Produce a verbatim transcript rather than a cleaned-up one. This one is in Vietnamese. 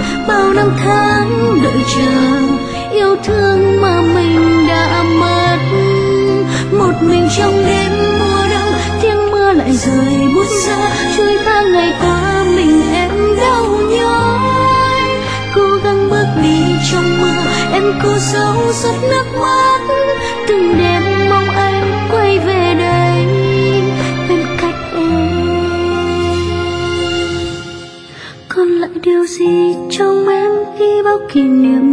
bao năm tháng đợi chờ yêu thương mà mình đã mất. Một mình trong đêm mùa đông, tiếng mưa lại rơi buốt giá, trôi qua ngày qua mình em đau nhói. Cố gắng bước đi trong mưa, em cố giấu giọt nước mắt, từng đêm mong anh quay về đây bên cạnh em. Còn lại điều gì trong em khi bao kỷ niệm